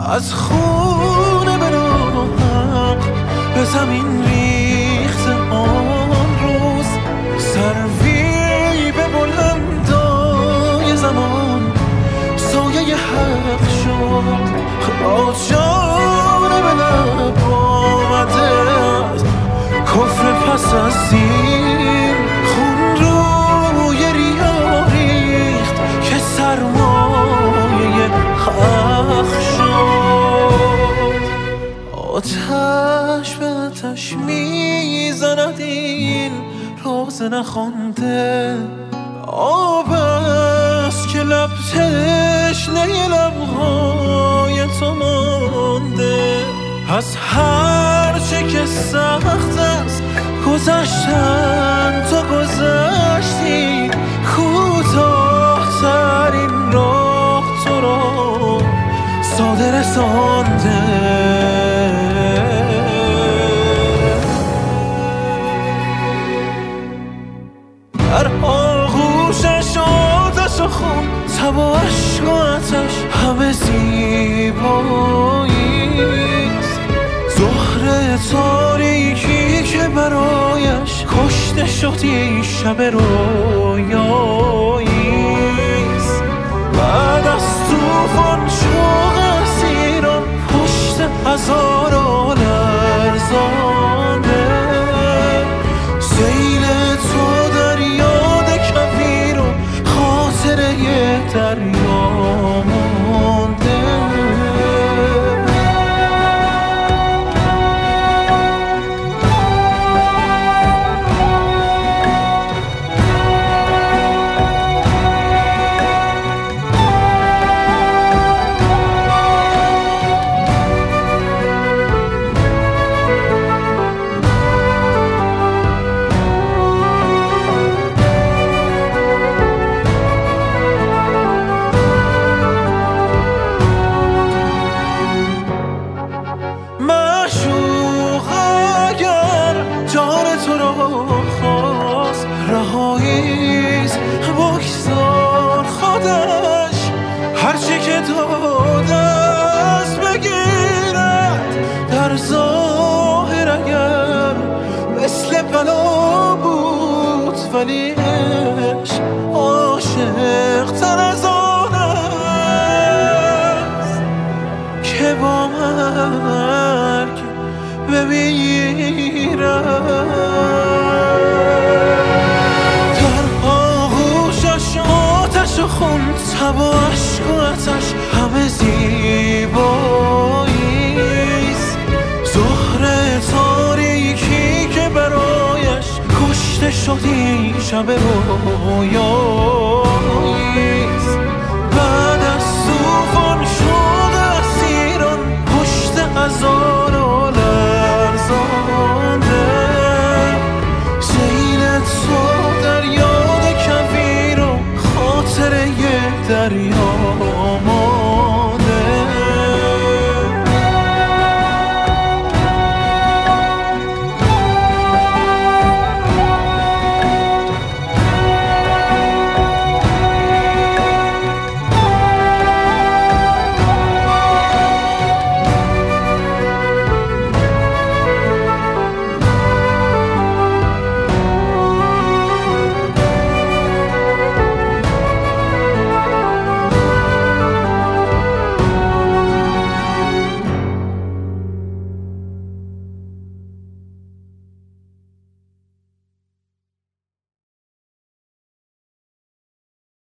از خونه به راحق به زمین ریخت آن روز، سروی به بلندای زمان سایه حق شد. آجانه به لب آمده از کفر پس از این، خون روی ریا ریخت که سرمایه حق شد. آتش به آتش میزند این راز نخوانده، آب است که لب تشنه لبهای تو مانده. از هر چه که سخت است گذشتن تو گذشتی، کوتاه‌ترین راه تو را ساده رسانده. در آغوشش آتش و خون، تب و عشق و آتش همه زیباییست. زهره تاریکی که برایش کشته شدی شب رویاییست. بعد از طوفان شوق اسیران پشت هزاران لرزانه، سیل تو در یاد کویر و خاطره دریا مانده. معشوق اگر جان تو را خواست، رهاییست بگذار خودش هرچی که داده است بگیرد. در ظاهر اگر مثل بلا بود، ولی عشق عاشق تر از آن است که با مرگ بمیرد. در آغوشش آتش و خون، تب و عشق و آتش همه زیباییست. زهره تاریکی که برایش کشته شدی شب رویا